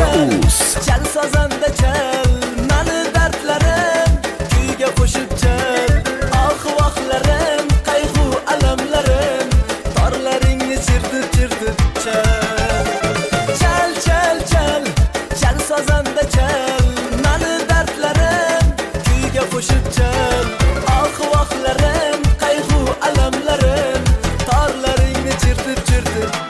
Tochka.uz. Chal sozanda chal, mani dardlarim kuyga qo'shib chal. Vohlarim, qayg'u alamlarim, torlaringni chirtib chal. Chal chal chal, chal sozanda chal, mani dardlarim kuyga qo'shib chal. Vohlarim, qayg'u alamlarim, torlaringni chirtib chal.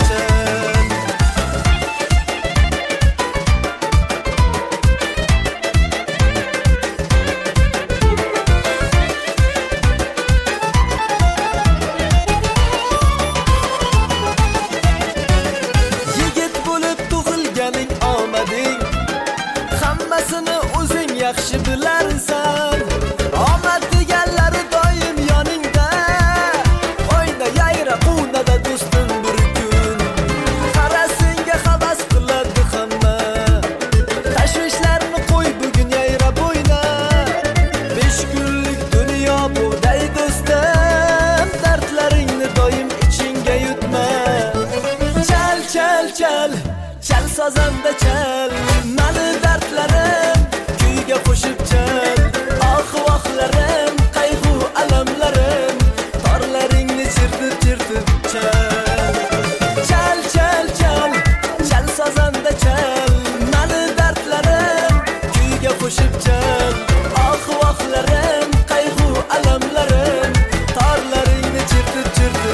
Hammasini o'zing yaxshi bilarsan. Omad deganlari doim yoningda. O'yna yayra qunada do'stim bir kun. Qara senga havas qiladi hamma. Tashvishlarni qo'y bugun yayra bo'yna. 5 kunlik dunyo bu day do'stim. Dardlaringni doim ichingga yutma. Chal chal chal, chal sozanda chal, mani dardlarim kuyga qo'shib chal. Vohlarim, qayg'u alamlarim, torlaringni chirtib chal. Chal chal chal, chal sozanda chal, mani dardlarim kuyga qo'shib chal. Vohlarim, qayg'u alamlarim, torlaringni chirtib chal.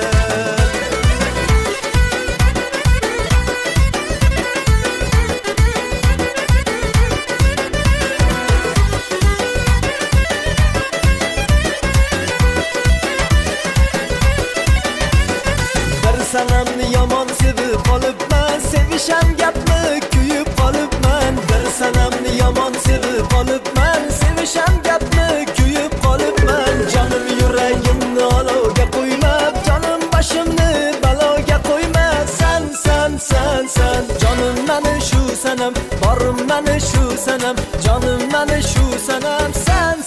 Sanamni yomon sevib qolibman, sevisham gapni kuyib qolibman. Bir sanamni yomon sevib qolibman, sevisham gapni kuyib qolibman. Jonim yuragimni olovga qo'ymab, jonim boshimni baloga qo'yma. San jonim mani shu sanam, borim mani shu sanam, jonim mani shu sanam. San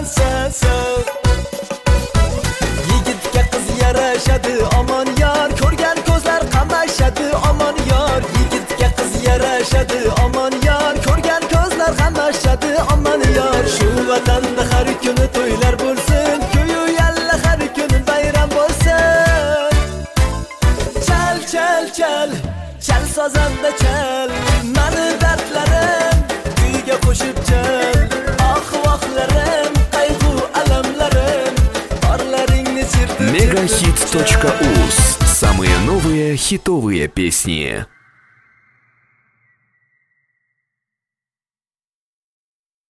yigitga qiz yarashadi, omon yor, ko'rgan ko'zlar qamashadi, omon yor. Yigitga qiz yarashadi, omon yor, ko'rgan ko'zlar qamashadi, omon yor. Shu vatanda har kuni to'ylar bo'lsin, kuyu yalla har kuni bayram bo'lsin. Chal chal chal, chal sozanda chal, mani dardlarim kuyga qo'shib chal. Vohlarim, qayg'u alamlarim, torlaringni chirtib. Megahit.uz. Самые новые хитовые песни.